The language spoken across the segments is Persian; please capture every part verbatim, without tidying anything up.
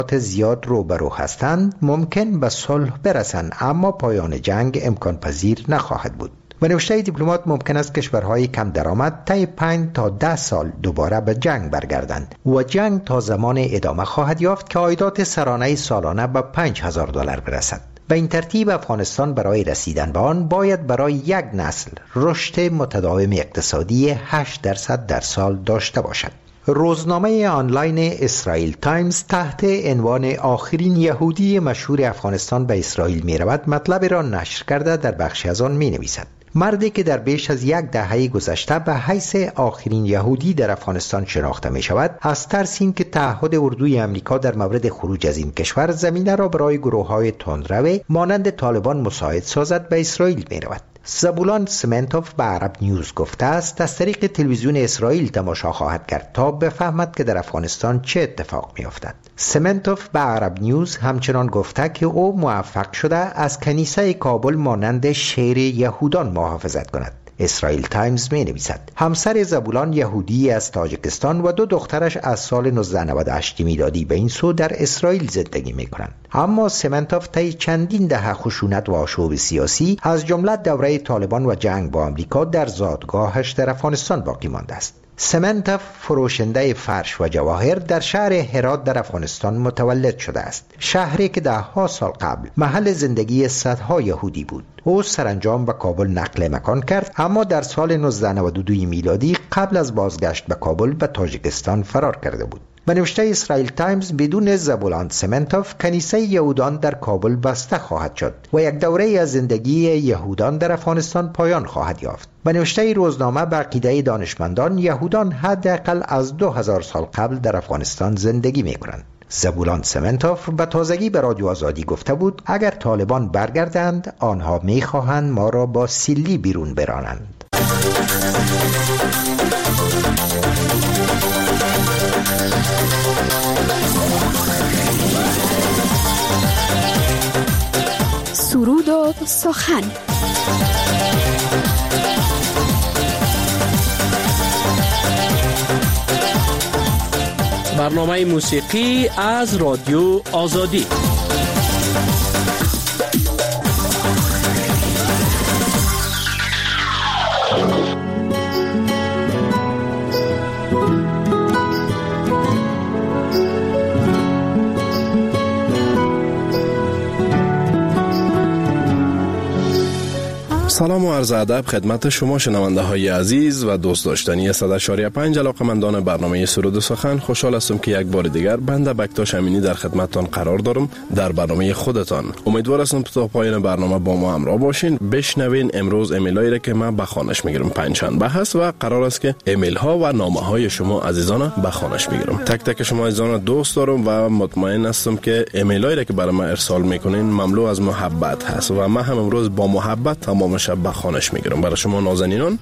زیاد روبرو هستند ممکن به صلح برسند، اما پایان جنگ امکان پذیر نخواهد بود. و نوشته دیپلمات ممکن است کشورهای کم درآمد طی پنج تا ده سال دوباره به جنگ برگردند و جنگ تا زمان ادامه خواهد یافت که عایدات سرانه سالانه به پنج هزار دلار برسد. به این ترتیب افغانستان برای رسیدن به آن باید برای یک نسل رشد متداوم اقتصادی هشت درصد در سال داشته باشد. روزنامه آنلاین اسرائیل تایمز تحت عنوان آخرین یهودی مشهور افغانستان به اسرائیل می رود مطلب را نشر کرده در بخشی از آن می نویسد: مردی که در بیش از یک دهه گذشته به حیث آخرین یهودی در افغانستان شناخته می شود، از ترس این که تعهد اردوی امریکا در مورد خروج از این کشور زمینه را برای گروه‌های تندرو مانند طالبان مساعد سازد به اسرائیل می رود. زبولان سمنتوف به عرب نیوز گفته است از طریق تلویزیون اسرائیل تماشا خواهد کرد تا بفهمد که در افغانستان چه اتفاق می افتد. سمنتوف به عرب نیوز همچنان گفته که او موفق شده از کنیسه کابل مانند شهر یهودان محافظت کند. اسرائیل تایمز می نویسد همسر زبولان یهودی از تاجیکستان و دو دخترش از سال نوزده نود و هشت میلادی به این سو در اسرائیل زندگی می کنند. اما سمنتوف طی چندین دهه خشونت و آشوب سیاسی از جمله دوره طالبان و جنگ با آمریکا در زادگاهش در افغانستان باقی مانده است. سمنتوف فروشنده فرش و جواهر در شهر هرات در افغانستان متولد شده است، شهری که ده ها سال قبل محل زندگی صدها یهودی بود. او سرانجام به کابل نقل مکان کرد، اما در سال نوزده نود و دو میلادی قبل از بازگشت به کابل به تاجیکستان فرار کرده بود. به نوشته اسرائیل تایمز بدون زبولان سمنتوف کنیسه یهودان در کابل بسته خواهد شد و یک دوره از زندگی یهودان در افغانستان پایان خواهد یافت. به نوشته روزنامه به عقیده دانشمندان یهودان حداقل از دو هزار سال قبل در افغانستان زندگی می کنند. زبولان سمنتوف به تازگی به رادیو آزادی گفته بود اگر طالبان برگردند آنها می خواهند ما را با سیلی بیرون برانند. سرود و سخن. برنامه موسیقی از رادیو آزادی. سلام و عرض ادب خدمت شما شنونده های عزیز و دوست داشتنی صد و پنج علاقه‌مندان برنامه سرود و سخن. خوشحال هستم که یک بار دیگر بنده بکتاش امینی در خدمتتان قرار دارم در برنامه خودتان. امیدوار هستم تا پایان برنامه با ما همراه باشین. بشنوین امروز ایمیلایی را که من به خوانش میگیرم. پنجشنبه هست و قرار است که ایمیل ها و نامه های شما عزیزان به خوانش میگیرم. تک تک شما عزیزان دوست دارم و مطمئن هستم که ایمیلایی را که برای من ارسال میکنین مملو از محبت هست و من هم امروز با محبت تمام شب به خوانش میگیرم. برای شما نازنینان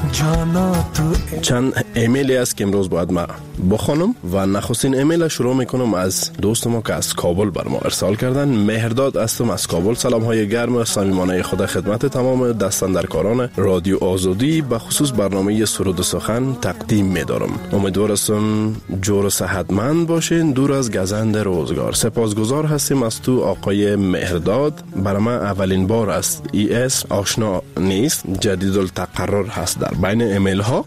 چند ایمیلی است که امروز باید ما بخونم و نخستین ایمیل شروع میکنم از دوست ما که از کابل بر ما ارسال کردن. مهرداد هستم از کابل. سلام های گرم و صمیمانه خدا خدمت تمام دستاندرکاران رادیو آزادی به خصوص برنامه سرود و سخن تقدیم میدارم. امیدوار هستم جور و صحتمند باشین، دور از گزند روزگار. سپاسگزار هستیم از تو آقای مهرداد. برای من اولین بار است ای اس آشنا نیست، جدید التقرر هست در بین ایمیل ها.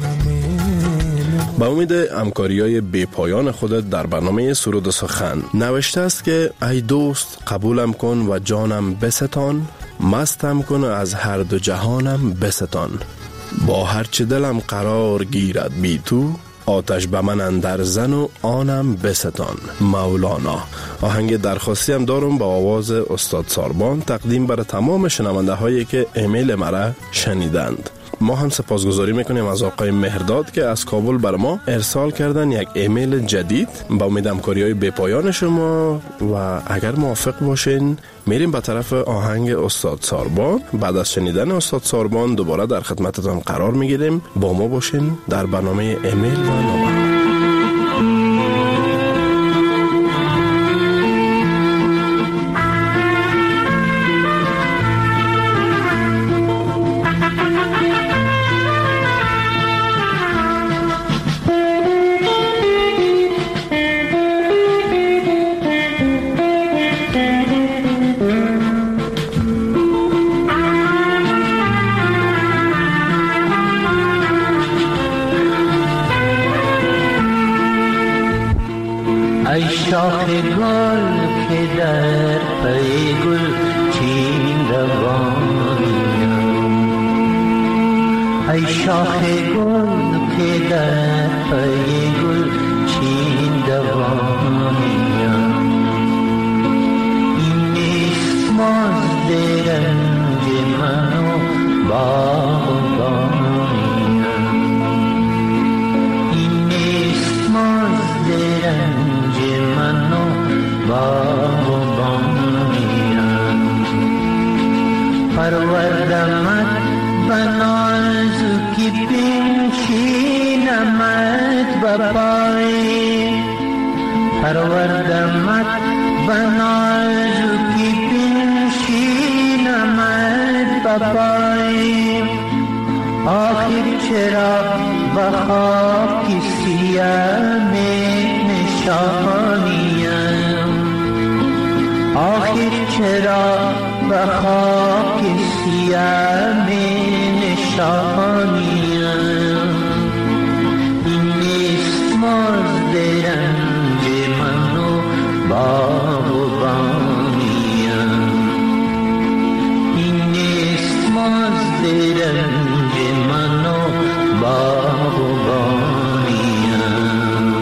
با امید همکاری‌های بی پایان خودت در برنامه سرود و سخن. نوشته است که ای دوست قبولم کن و جانم بستان، مستم کن از هر دو جهانم بستان، با هر چه دلم قرار گیرد بی تو، آتش به من اندر زن و آنم بستان. مولانا. آهنگ درخواستی هم دارم با آواز استاد ساربان تقدیم برای تمام شنونده هایی که ایمیل مرا شنیدند. ما هم سپاسگزاری میکنیم از آقای مهرداد که از کابل بر ما ارسال کردن یک ایمیل جدید. با امید همکاری های بی پایان شما و اگر موافق باشین میریم به طرف آهنگ استاد ساربان. بعد از شنیدن استاد ساربان دوباره در خدمتتان قرار میگیریم. با ما باشین در برنامه ایمیل و نامه. شاخ گل که در پی گل چین دوانیم، ای شاخ گل که در پی گل چین دوانیم. این نیست مزد رنج من و باغبانیم، این نیست مزد رنج من و باغبانیم. پروردمت بنازکی بنشینمت بپای، پروردمت بنازکی بنشینمت بپای. آخر چرا به خاک سیاه نشانیم، آخر چرا به خاک سیاه نشانیم. این نیست مزد رنج من و باغبانیم، این نیست مزد رنج من و باغبانیم.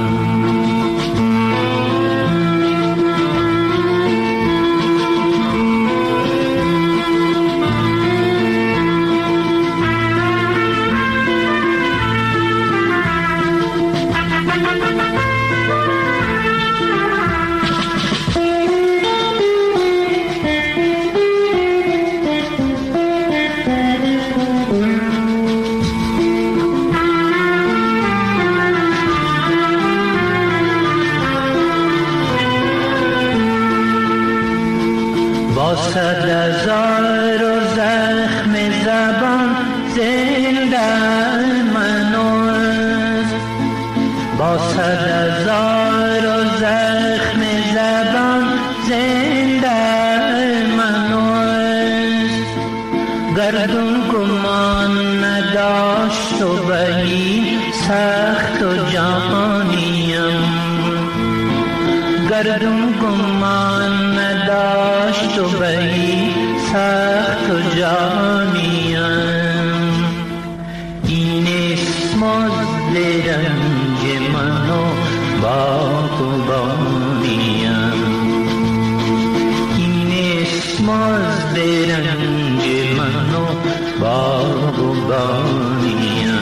صد هزار و زخم زبان زنده منوست، با صد هزار و زخم زبان زنده منوست. گردون گمان نداشت و بهی سخت و جهانیم، گردون گمان نداشت و بهی سخت و جانیم. این نیست مزد رنج من و باغبانیم، این نیست مزد رنج من و باغبانیم.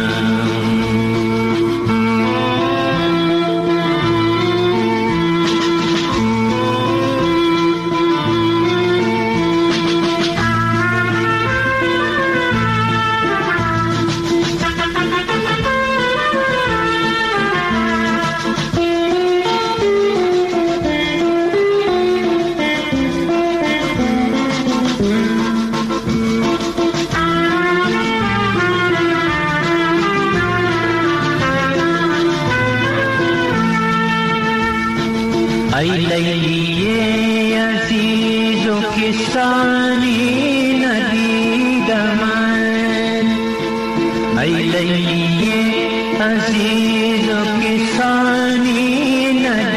ای لیلی عزیز و کسانی ندیدمت، ای لیلی عزیز و کسانی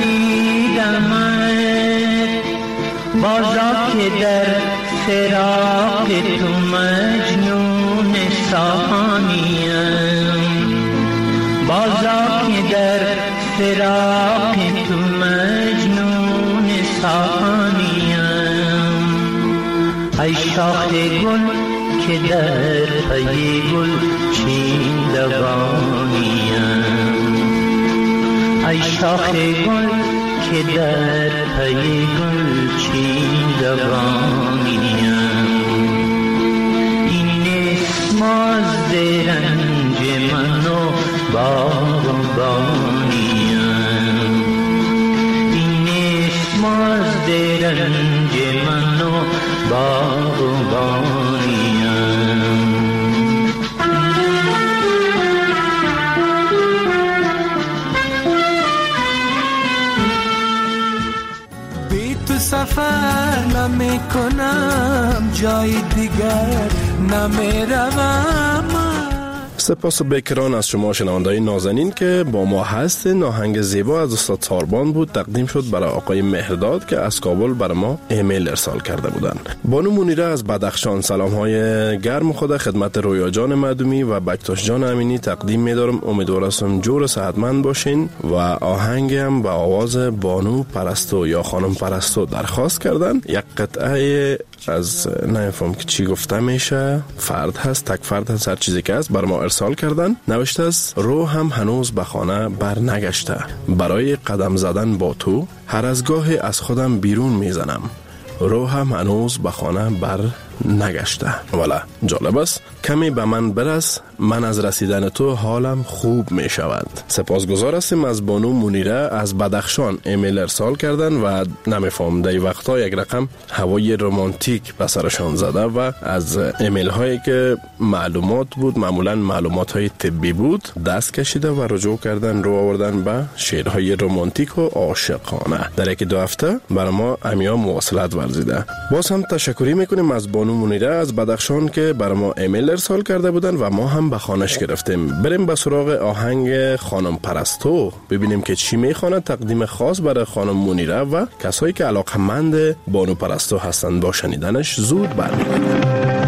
ندیدمت. بازا که در فراق تو مجنون سهانیم، بازا که در فراق تو مجنون سهانیم. ای شاخ گل که در پی گل چین دوانیم، ای شاخ گل که در پی گل چین دوانیم. این نیست مزد رنج من و باغبانیم، این نیست مزد رنج من و باغبانیم. بی تو سفر نمی کنم، جای دیگر نمی روم. سپاس بکران از شما شنونده‌های نازنین که با ما هستین. آهنگ زیبا از استاد ساربان بود، تقدیم شد برای آقای مهرداد که از کابل برای ما ایمیل ارسال کرده بودند. بانو منیره از بدخشان سلام‌های گرم خود خدمت رویا جان مدومی و بکتاش جان امینی تقدیم می‌دارم. امیدوارم جور صحتمند باشین و آهنگ هم به آواز بانو پرستو یا خانم پرستو درخواست کردن. یک قطعه از نمیفهم که چی گفته میشه، فرد هست، تک فرد هست، هر چیزی که هست بر ما ارسال کردن. نوشته است روح هم هنوز به خانه بر نگشته، برای قدم زدن با تو هر از گاهی از خودم بیرون میزنم، روح هم هنوز به خانه بر نگشته. والا جالب است. کمی به من برس، من از رسیدن تو حالم خوب می شود. سپاسگزار هستیم از بانو منیره از بدخشان ایمیل ارسال کردن و نمیفهم در وقتا یک رقم هوای رومانتیک به سرشان زده و از ایمیل هایی که معلومات بود، معمولا معلومات های طبی بود، دست کشیده و رجوع کردن رو آوردن به شعرهای رومانتیک و عاشقانه. در یک دو هفته برای ما امیا مواصلت ورزیده. باز هم تشکری میکنیم از بانو منیره از بدخشان که برای ما ایمیل ارسال کرده بودن و ما هم به خانش گرفتیم. بریم به سراغ آهنگ خانم پرستو، ببینیم که چی میخواند. تقدیم خاص برای خانم منیره و کسایی که علاقمند بانو پرستو هستند با شنیدنش زود برمیگردیم.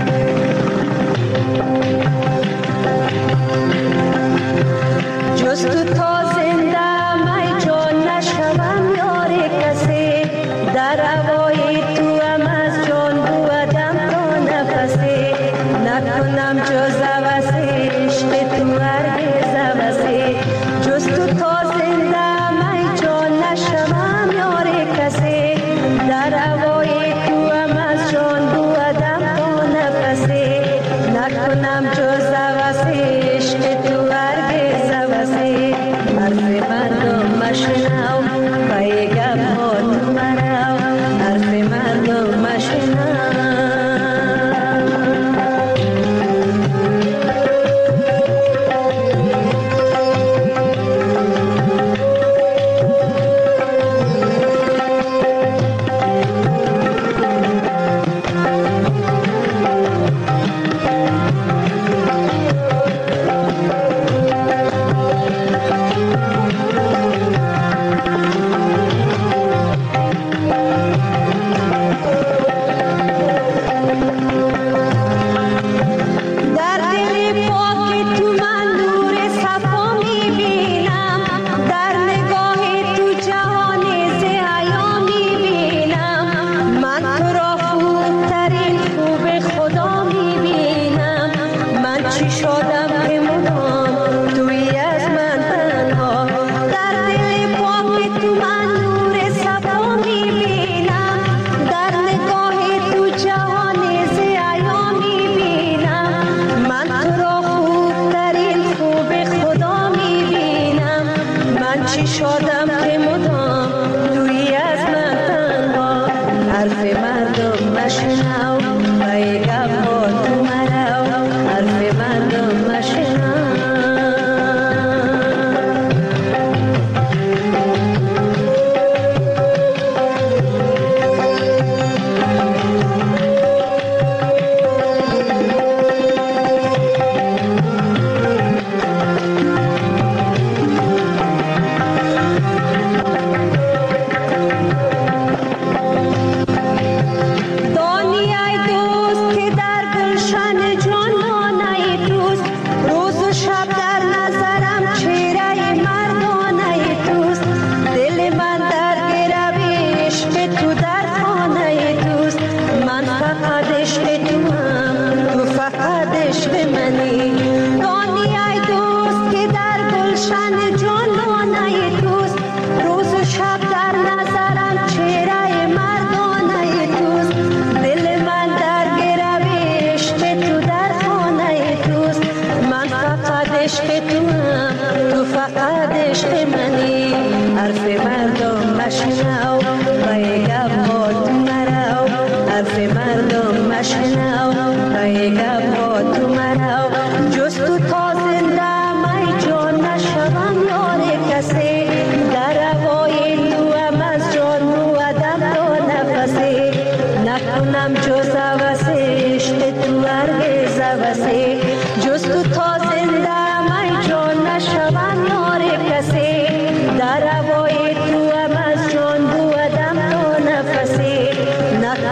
نکنم جز عوض عشق تو هرگز عوض جز تو تا زنده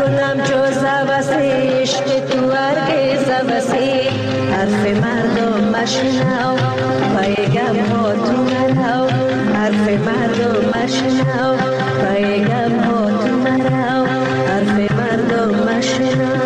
جانم جز وسی عشق تو هرگز وسی حرف مردم مشنو پیغام ها تو مرو حرف مردم مشنو پیغام ها تو مرو حرف مردم مشنو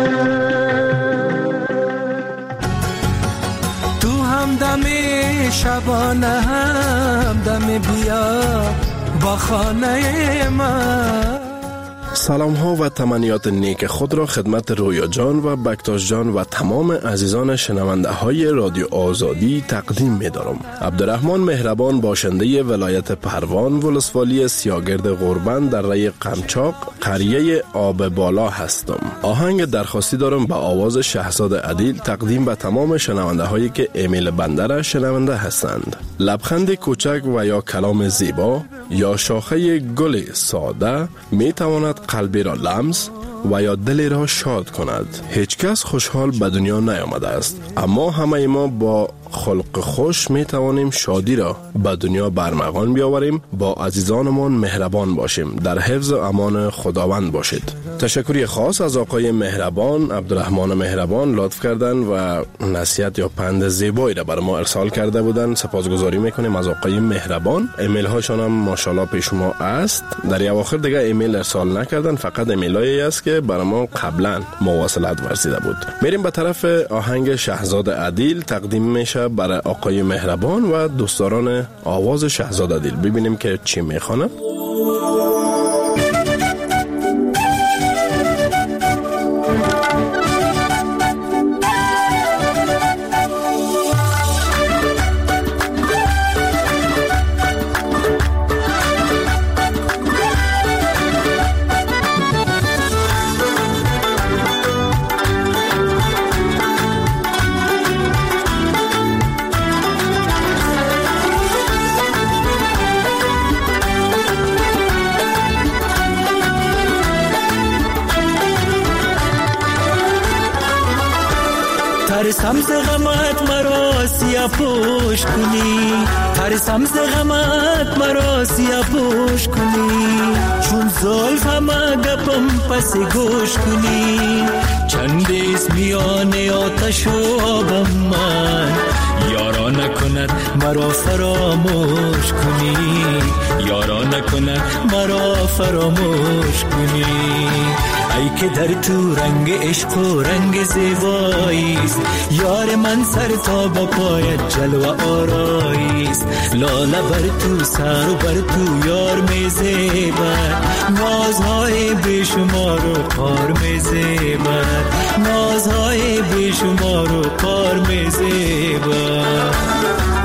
تو هم دم شبانه هم دم بیا با خانه من. سلام ها و تمنیات نیک خود را خدمت رویا جان و بکتاش جان و تمام عزیزان شنونده های رادیو آزادی تقدیم می دارم. عبدالرحمن مهربان باشنده ولایت پروان ولسوالی سیاگرد غربند در ری قمچاق قریه آب بالا هستم. آهنگ درخواستی دارم به آواز شهزاد عدیل تقدیم به تمام شنونده هایی که ایمیل بنده را شنونده هستند. لبخند کوچک و یا کلام زیبا یا شاخه گل ساده می تواند قلبی را لمس و یا دلی را شاد کند. هیچ کس خوشحال به دنیا نیامده است، اما همه ما با خلق خوش می توانیم شادی را به دنیا برمغان بیاوریم. با عزیزانمان مهربان باشیم. در حفظ و امان خداوند باشید. تشکری خاص از آقای مهربان عبدالرحمن مهربان لطف کردن و نصیحت یا پند زیبایی را برای ما ارسال کرده بودن. سپاسگزاری میکنیم از آقای مهربان. ایمیل هاشون هم ماشاءالله پیش ما است. در اواخر دیگه ایمیل ارسال نکردن، فقط ایمیل هایی است که برای ما قبلا مواصلت ورزیده بود. میریم به طرف آهنگ شهزاد عدیل تقدیم میشه برای آقای مهربان و دوستداران آواز شهزاد عدیل. ببینیم که چی میخوانه. ترسم ز غمت مرا سیاه پوش کنی، ترسم ز غمت مرا سیاه پوش کنی، چون زلف همه گپم پس گوش کنی. چندیست میان آتش و آبم من، یارا نکند مرا فراموش کنی، یارا نکند مرا فراموش کنی. ای که در تو رنگ عشق و رنگ زیباییست، یار من سر تا با پایت جلوه آراییست. لاله بر تو سر و بر تو یار می زیبد، نازهای بیشمار و کار می زیبد، نازهای بیشمار و کار می زیبد.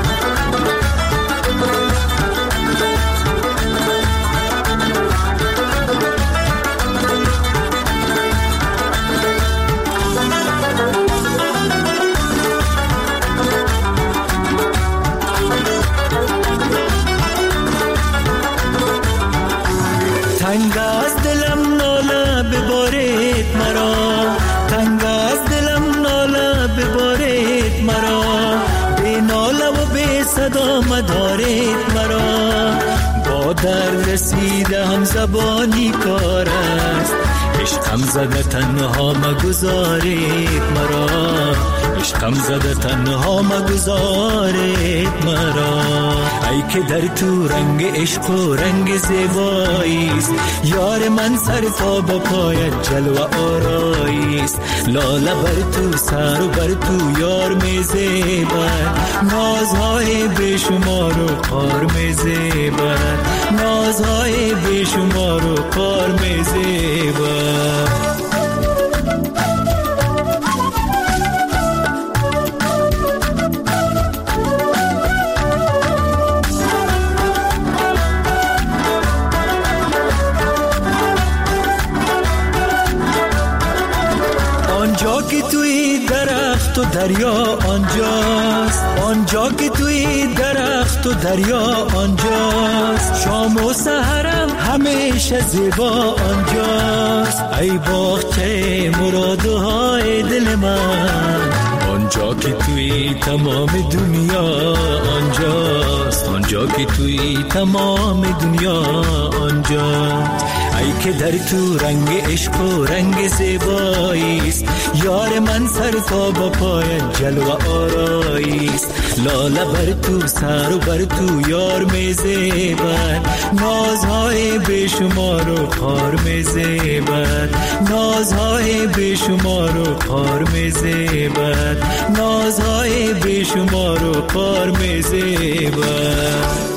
تنگ از دلم ناله ببارید مرا، تنگ از دلم ناله ببارید مرا، بی ناله و بی صدا مدارید مرا. با درد رسیده هم زبانی کار است، عشقم زده تنها مگذارید مرا، عشقم زده تنها مگذارید مرا. ای که در تو رنگ عشق و رنگ زیباییست، یار من سر تا با پایت جلوه آراییست. لاله بر تو سر و بر تو یار می زیبد، نازهای بیشمار و کار می زیبد، نازهای بیشمار و کار می زیبد. آنجا که توی درخت و دریا آنجاست، آنجا که توی درخت و دریا آنجاست، شام و سحرم همیشه زیبا آنجاست. ای باغچه مرادهای دل من، آنجا که توی تمام دنیا آنجاست، آنجا که توی تمام دنیا آنجاست. ای که در تو رنگ عشق و رنگ زیباییست، یار من سر تا با پایت جلو آراییست. لاله بر تو سر و بر تو یار می زیبد، نازهای بیشمار و خار می زیبد، نازهای بیشمار و خار می زیبد، نازهای بیشمار و خار می زیبد.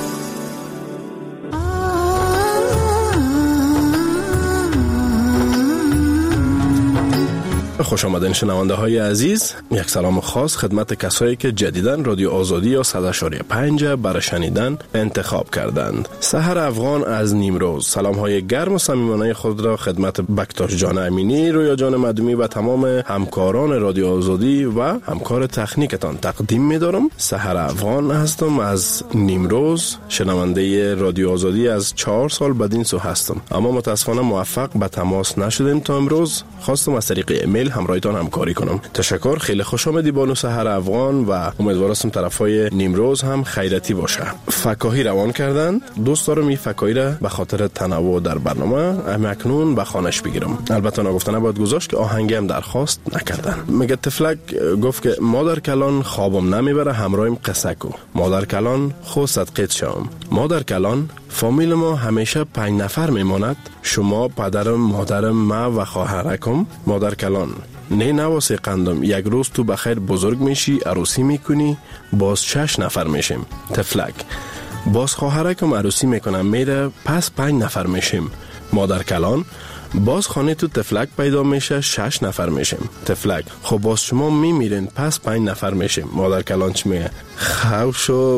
خوش آمدین شنونده های عزیز. یک سلام خاص خدمت کسایی که جدیدن رادیو آزادی یا صد و پنج برای شنیدن انتخاب کردند. سحر افغان از نیمروز سلام های گرم و صمیمانه خود را خدمت بکتاش جان امینی، رویا جان مدومی و تمام همکاران رادیو آزادی و همکار تکنیکتان تقدیم می دارم. سحر افغان هستم از نیمروز، شنونده رادیو آزادی از چهار سال بدین سو هستم، اما متاسفانه موفق به تماس نشدیم تا امروز. خواستم از طریق ایمیل همراهتان همکاری کنم. تشکر، خیلی خوش آمدی بانو سحر افغان و امیدوارم طرفای نیمروز هم خیرتی باشه. فکاهی روان کردن، دوست دارم این فکاهی را به خاطر تنوع در برنامه اکنون به خانش بگیرم. البته نگفتنه باید گذاشت که آهنگی هم درخواست نکردن. میگه تفلک گفت که مادر کلان خوابم نمیبره همراهیم قصه کو، مادر کلان خود صدقیت شام، مادر کلان فامیل ما همیشه پنج نفر میماند، شما پدرم مادرم ما و خواهرکم. مادر کلان نه نواسه قندم، یک روز تو بخیر بزرگ میشی عروسی میکنی باز شش نفر میشیم. تفلک باز خواهرکم عروسی میکنم میره پس پنج نفر میشیم. مادر کلان باز خانه تو تفلک پیدا میشه شش نفر میشیم. تفلک خب باز شما میمیرین پس پنج نفر میشیم. مادر کلان چی میگه؟ خوشو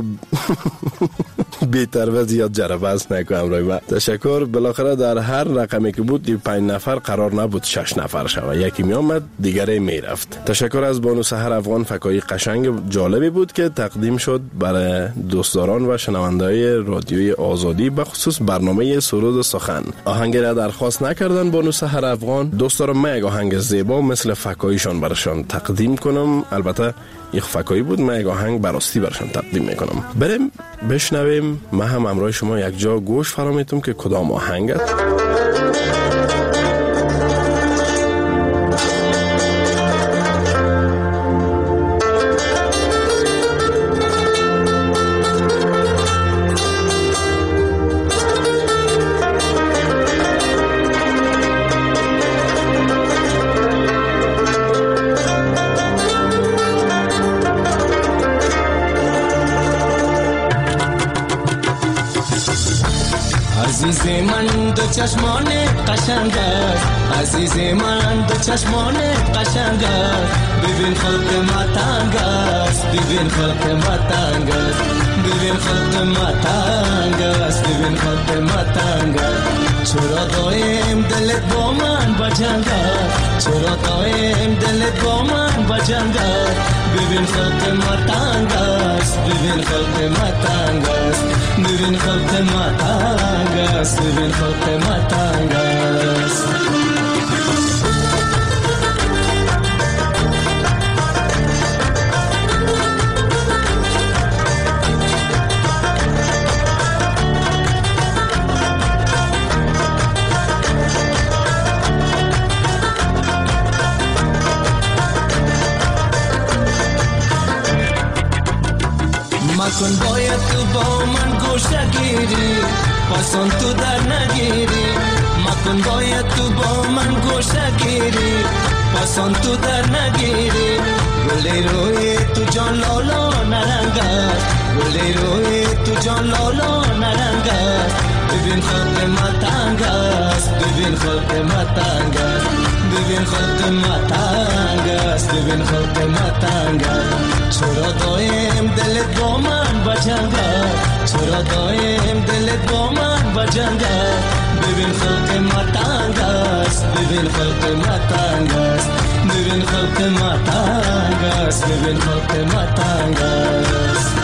بیتر و زیاد جرباز نکنم روی من. تشکر. بالاخره در هر رقمی که بود دی پنج نفر قرار نبود شش نفر شوه، یکی می آمد دیگری می رفت. تشکر از بانو سحر افغان، فکایی قشنگ جالبی بود که تقدیم شد برای دوستداران و شنونده‌های رادیوی آزادی، به خصوص برنامه سرود سخن. آهنگ را درخواست نکردن بانو سحر افغان. دوست دارم من یک آهنگ زیبا مثل فکاییشان برشان تقدیم کنم. البته یک فکایی بود، من یک آهنگ براستی برشان تقدیم میکنم. بریم بشنویم. من هم همراه شما یک جا گوش فرامیتم که کدام آهنگت. عزیز من دو چشمان قشنگ است، عزیز من دو چشمان قشنگ است، ببین خلق ما تنگ است، ببین خلق ما تنگ است، ببین خلق ما تنگ است، ببین خلق ما تنگ است. چرا دایم دلت با من بجنگ است، چرا دایم دلت با من بجنگ است، ببین خلق ما تنگ است، ببین خلق ما تنگ است، ببین خلق ما تنگ است، ببین خلق ما تنگ است. مکن باید تو با من گوشه گیری، پسان تو در نگیری. مکن باید تو با من گوشه گیری، پسان تو در نگیری. گلی روی تو جان لالا نرنگ است، گلی روی تو جان لالا نرنگ است. ببین خلق ما تنگ است، ببین خلق ما تنگ است، ببین خلق ما تنگ است، ببین خلق ما تنگ است. چرا دایم دلت با من بجنگ است، چرا دایم دلت با من بجنگ است. ببین خلق ما تنگ است، ببین خلق ما تنگ است، ببین خلق ما تنگ است، ببین خلق ما تنگ است.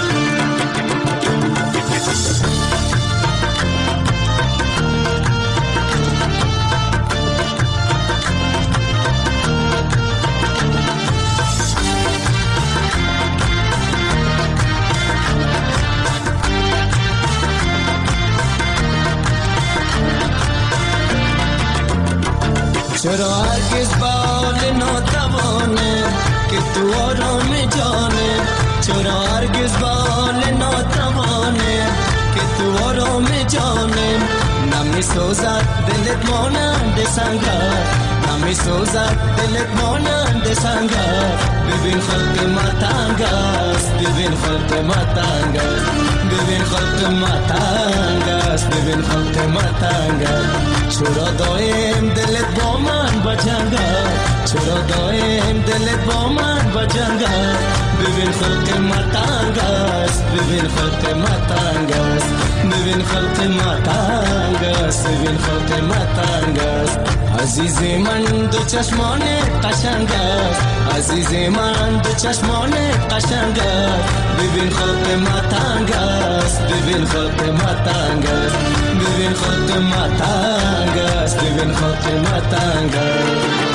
چرا هرگز بال ناتوانه که تو آرام جانه، چرا هرگز بال ناتوانه که تو آرام جانه. نمی سوزد دلت مانند سنگر، نمی سوزد دلت مانند سنگر. ببین خلق ماتنگ است، ببین خلق ماتنگ است، ببین خلق ماتنگ است، ببین خلق ماتنگ است. چرا دایم دلت با من بجنگ است، چرا دایم دلت با من بجنگ است. ببین خلق ماتنگ است، ببین خلق ماتنگ است، ببین خلق ماتنگ است، ببین خلق ماتنگ است. عزیز من دو چشمانت قشنگ است، عزیز من دو چشمانت قشنگ است. ببین خلق ماتنگ است، ببین خلق ماتنگ است، ببین خلق ماتنگ است، ببین خلق ماتنگ است.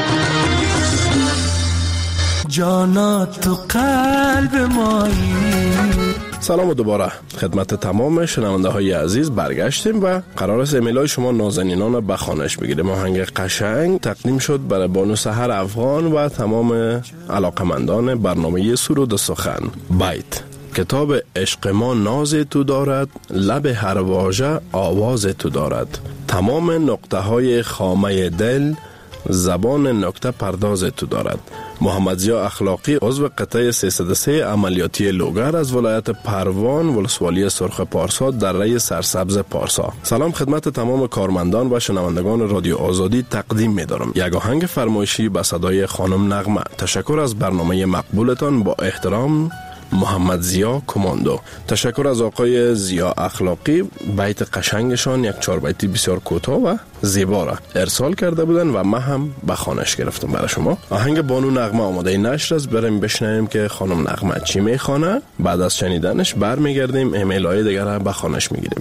جانا تو قلب مایی. سلام و دوباره خدمت تمام شنونده های عزیز برگشتیم و قرار است ایمیلای شما نازنینان به خوانش بگیریم. آهنگ قشنگ تقدیم شد برای بانو سحر افغان و تمام علاقمندان برنامه سرود سخن. بیت: کتاب عشق ما ناز تو دارد، لب هر واژه آواز تو دارد. تمام نقطه های خامه دل زبان نکته پرداز تو دارد. محمد ضیا اخلاقی، عضو قطعه سیصد و سه عملیاتی لوگر از ولایت پروان، ولسوالی سرخ پارسا، دره سرسبز پارسا. سلام خدمت تمام کارمندان و شنوندگان رادیو آزادی تقدیم می دارم. یک آهنگ فرمایشی به صدای خانم نغمه. تشکر از برنامه مقبولتان. با احترام، محمد ضیا کماندو. تشکر از آقای ضیا اخلاقی. بیت قشنگشان یک چهار بیتی بسیار کوتاه و زیبا را ارسال کرده بودن و من هم به خوانش گرفتم برای شما. آهنگ بانو نغمه آماده نشر است. بریم بشنویم که خانم نغمه چی میخوانه. بعد از شنیدنش برمیگردیم ایمیل های دیگر را به خوانش میگیریم.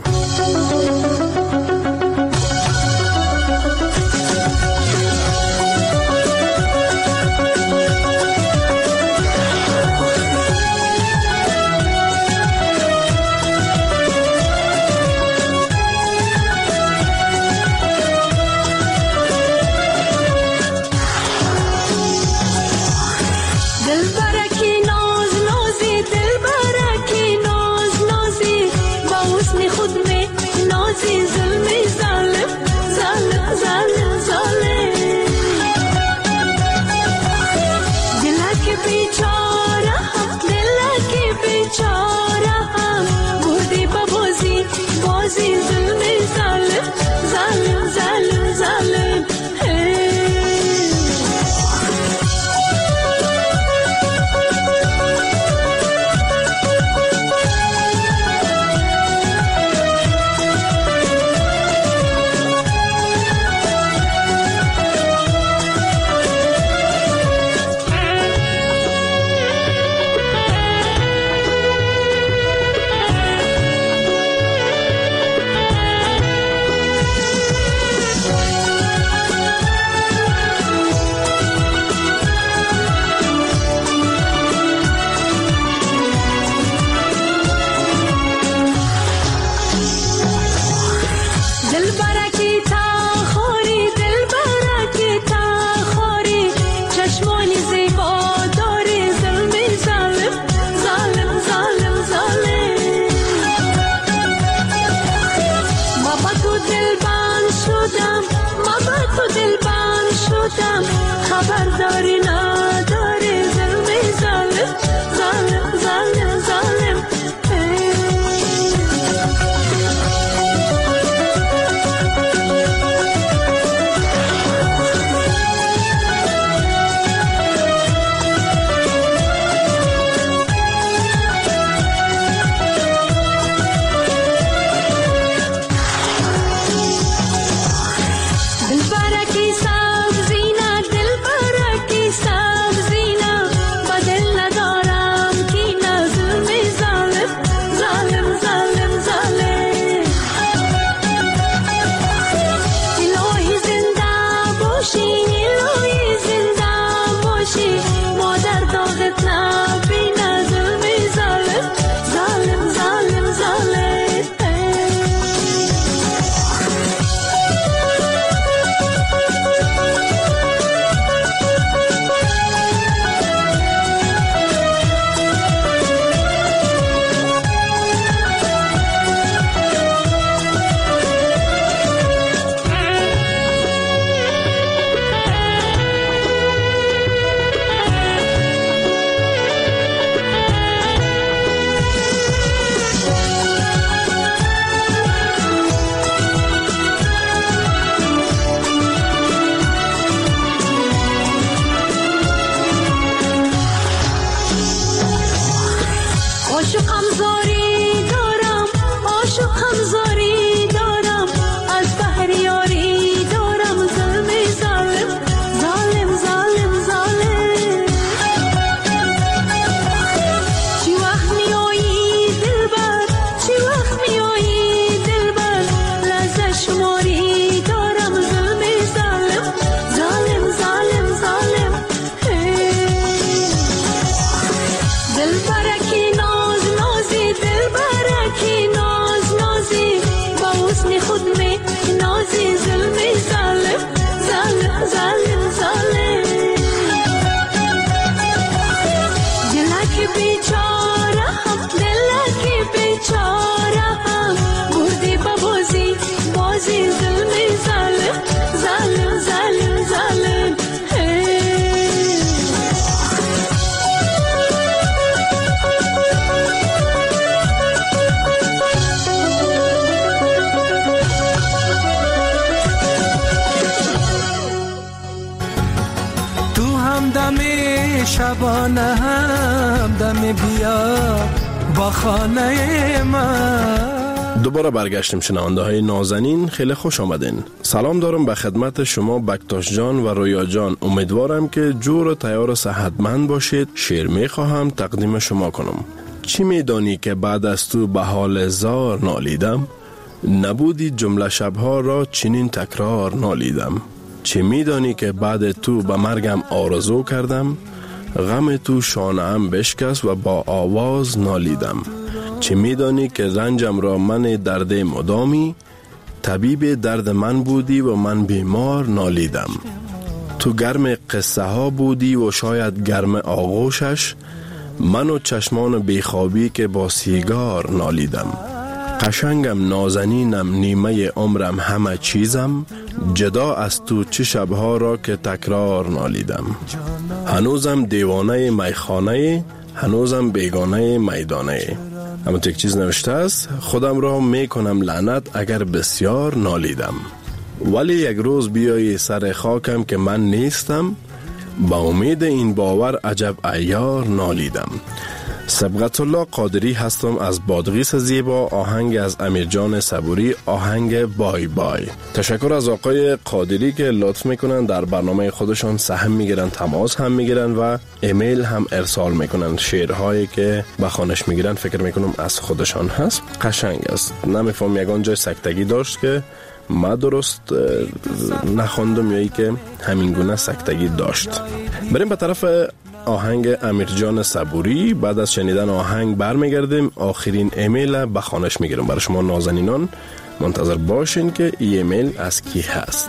هم دم شبانه هم دم بیا با خانه من. دوباره برگشتیم شنونده های نازنین، خیلی خوش آمدین. سلام دارم به خدمت شما بکتاش جان و رویا جان. امیدوارم که جور و تیار و صحتمند باشید. شعر می خواهم تقدیم شما کنم. چی می دانی که بعد از تو به حال زار نالیدم؟ نبودی جمله شبها را چنین تکرار نالیدم. چی می دانی که بعد تو به مرگم آرزو کردم؟ غم تو شانه‌ام بشکست و با آواز نالیدم. چی می دانی که رنجم را من درد مدامی؟ طبیب درد من بودی و من بیمار نالیدم. تو گرم قصه ها بودی و شاید گرم آغوشش، من و چشمان بیخوابی که با سیگار نالیدم. قشنگم نازنینم نیمه عمرم همه چیزم، جدا از تو چه شبها را که تکرار نالیدم. هنوزم دیوانه میخانه، هنوزم بیگانه میدانه. اما یک چیز نوشته است: خودم را میکنم لعنت اگر بسیار نالیدم. ولی یک روز بیایی سر خاکم که من نیستم، با امید این باور عجب عیار نالیدم. سبقت الله قادری هستم از بادغیس زیبا. آهنگ از امیرجان صبوری، آهنگ بای بای. تشکر از آقای قادری که لطف میکنن در برنامه خودشان سهم میگیرن، تماس هم میگیرن و ایمیل هم ارسال میکنن. شعرهایی که به خوانش میگیرن فکر میکنم از خودشان هست. قشنگ است. نمیفهم یگان جای سکتگی داشت که ما درست نخوندم یا ای که همین گونه سکتگی داشت. بریم به طرف آهنگ امیرجان صبوری. بعد از شنیدن آهنگ برمیگردیم. آخرین ایمیل به خوانش میگیرم. برای شما نازنینان منتظر باشین که ای ایمیل از کی هست.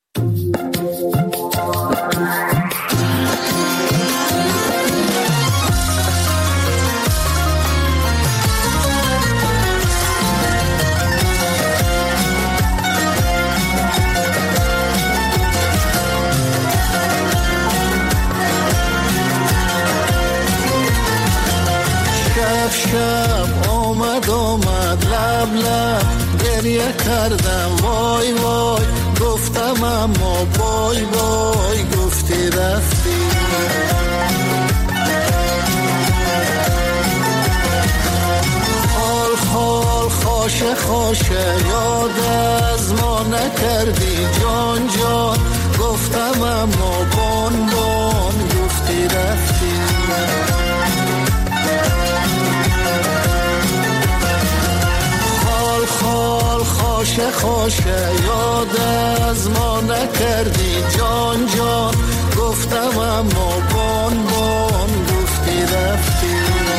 شب آمد آمد لب لب گریه کردم وای وای، گفتم اما بای بای، گفتی رفتی. خال خال خوشه خوشه یاد از ما نکردی جان جان، گفتم اما بان بان، گفتی رفتی. خال خوشه خوشه یاد از ما نکردی جان جان، گفتم اما بان بان، گفتی رفتی.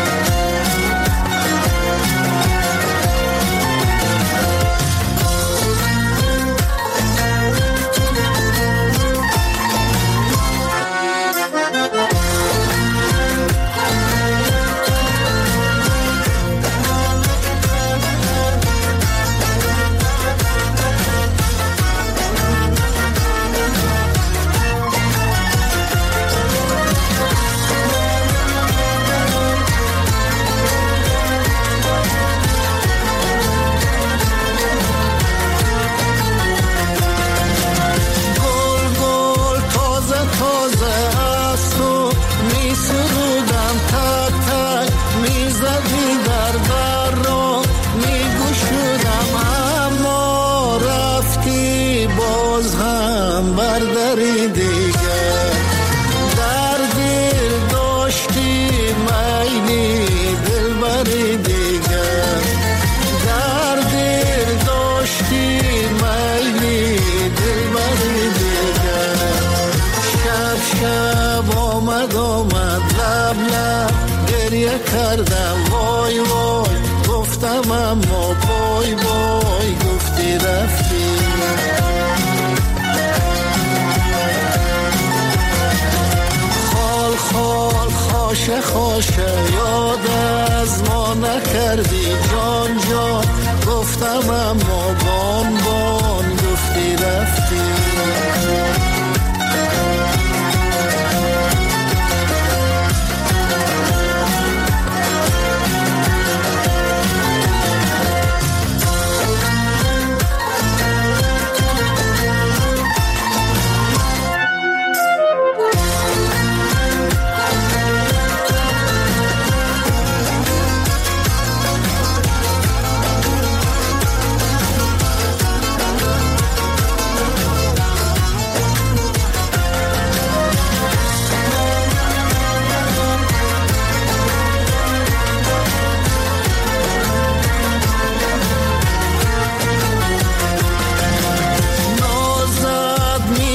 کردم وای وای، گفتم اما بای بای، گفتی رفتی. خال خال خوشه خوشه یاد از ما نکردی جان جان، گفتم اما بان بان، گفتی رفتی.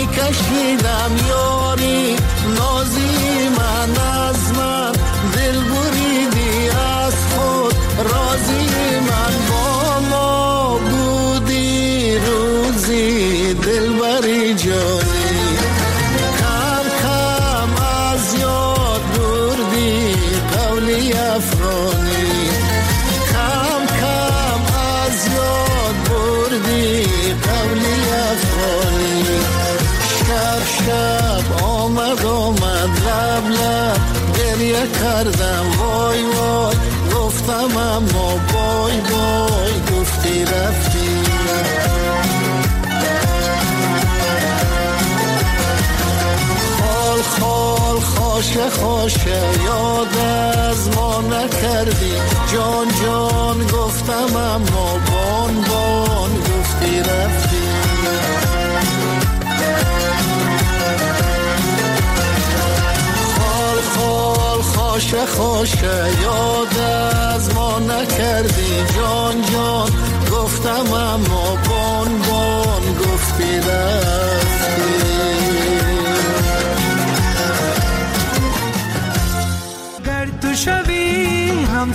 کشیدم یاری نازی من از من دل بریدی از خود رازی من با ما بودی روزی دل بری جانی کم کم از یاد بردی قولی افغانی کم کم از یاد بردی قولی افغانی شب شب آمد آمد لب لب گریه کردم وای وای گفتم اما بای بای گفتی رفتی خال خال خاشه خاشه یاد از ما نکردی جان جان گفتم اما بان بان گفتی رفتی خال خال خاشه خاشه یاد از ما نکردی جان جان گفتم اما بان بان گفتی رفتی هم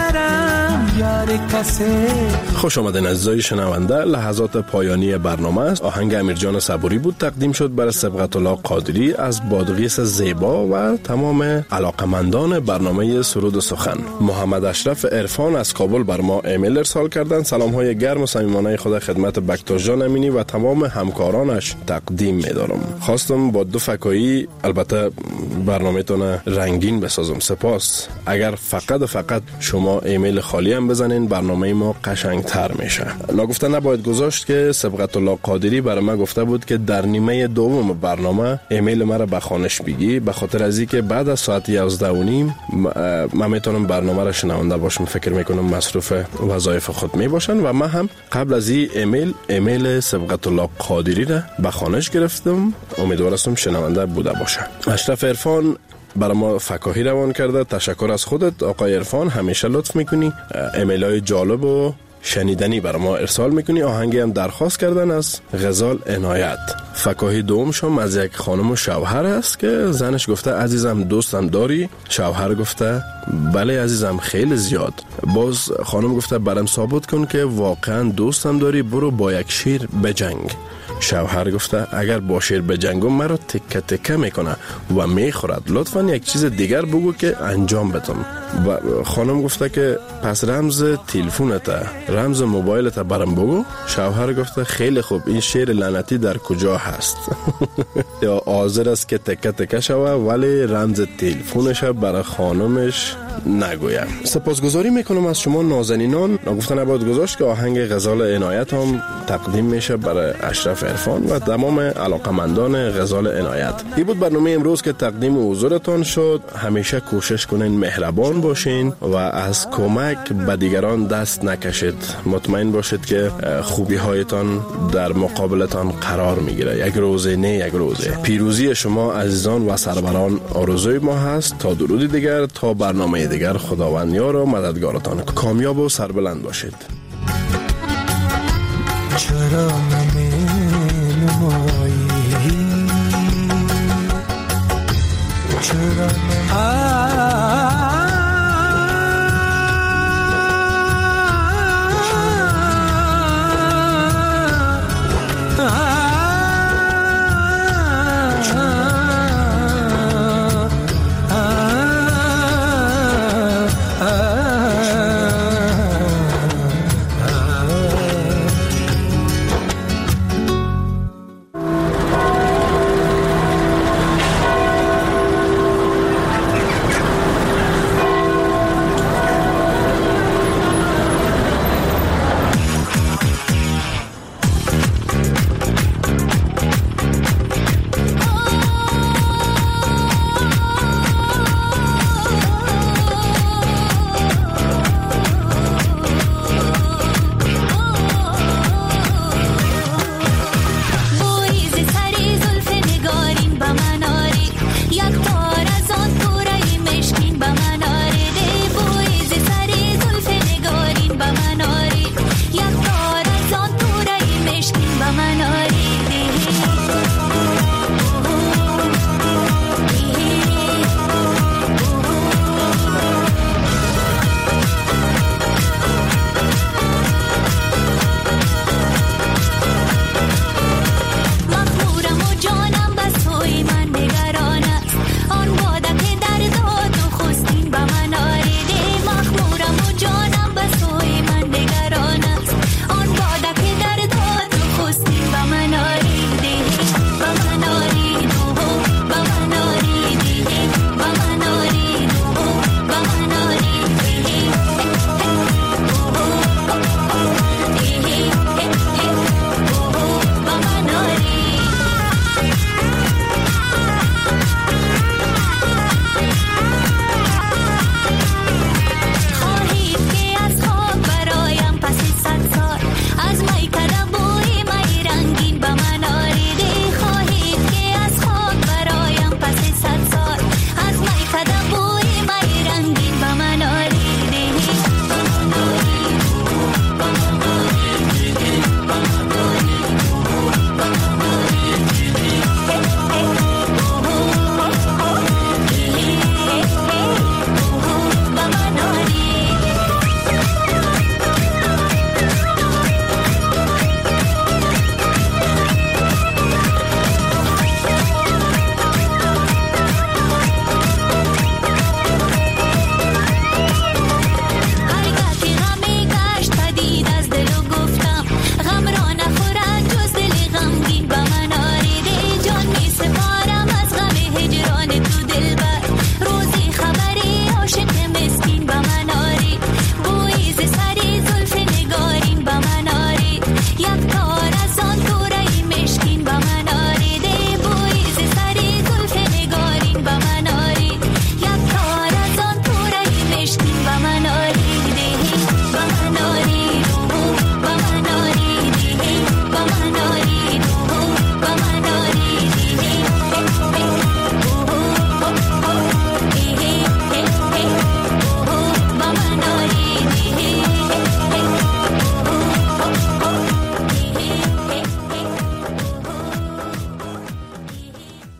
سفرم یار کسی. خوش آمدین عزیزای شنونده، لحظات پایانی برنامه است. آهنگ امیرجان صبوری بود تقدیم شد برای سبقت الله قادری از بادغیس زیبا و تمام علاقمندان برنامه سرود و سخن. محمد اشرف عرفان از کابل بر ما ایمیل ارسال کردن. سلام های گرم و صمیمانه خدا خدمت بکتاش جان امینی و تمام همکارانش تقدیم می‌دارم. خواستم با دو فکایی البته برنامه‌تون رنگین بسازم. سپاس. اگر فقط فقط شما ایمیل خالی هم بزنین برنامه ما قشنگتر میشه. نگفته نباید گذاشت که سبقت الله قادری برای ما گفته بود که در نیمه دوم برنامه ایمیل مرا به خوانش بگی، به خاطر از اینکه بعد از ساعت یازده و نیم من میتونم برنامه را شنونده باشم. فکر میکنم مصروف وظایف خود میباشن و من هم قبل از این ایمیل ایمیل سبقت الله قادری را به خوانش گرفتم. امیدوارم شنونده بوده باشه. اشرف عرفان برای ما فکاهی روان کرده. تشکر از خودت آقای عرفان، همیشه لطف میکنی، ایمیل های جالب و شنیدنی برای ما ارسال میکنی. آهنگی هم درخواست کردن از غزال عنایت. فکاهی دومشم از یک خانم و شوهر است که زنش گفته عزیزم دوستم داری؟ شوهر گفته بله عزیزم خیلی زیاد. باز خانم گفته برام ثابت کن که واقعا دوستم داری، برو با یک شیر بجنگ. شوهر گفته اگر با شیر بجنگم مرا تکه تکه میکنه و میخورد، لطفا یک چیز دیگر بگو که انجام بدم. و خانم گفته که پس رمز تلفونت، رمز موبایلت برام بگو. شوهر گفته خیلی خوب، این شیر لعنتی در کجا هست؟ یا حاضر است که تکه تکه شوه ولی رمز تلفونش برای خانمش نگویم. سپاسگزاری میکنم از شما نازنینان. نگفته نباید گذاشت که آهنگ غزال عنایت هم تقدیم میشه برای اشرف عرفان و تمام علاقمندان غزال عنایت. این بود برنامه امروز که تقدیم حضورتان شد. همیشه کوشش کنین مهربان باشین و از کمک به دیگران دست نکشید. مطمئن باشید که خوبی هایتان در مقابلتان قرار میگیره. یک روزه نه یک روزه. پیروزی شما عزیزان و سروران آرزوی ما هست. تا درودی دیگر، تا برنامه دیگر، خداوند یار و مددگارتان. کامیاب و سربلند باشید. چرا نمی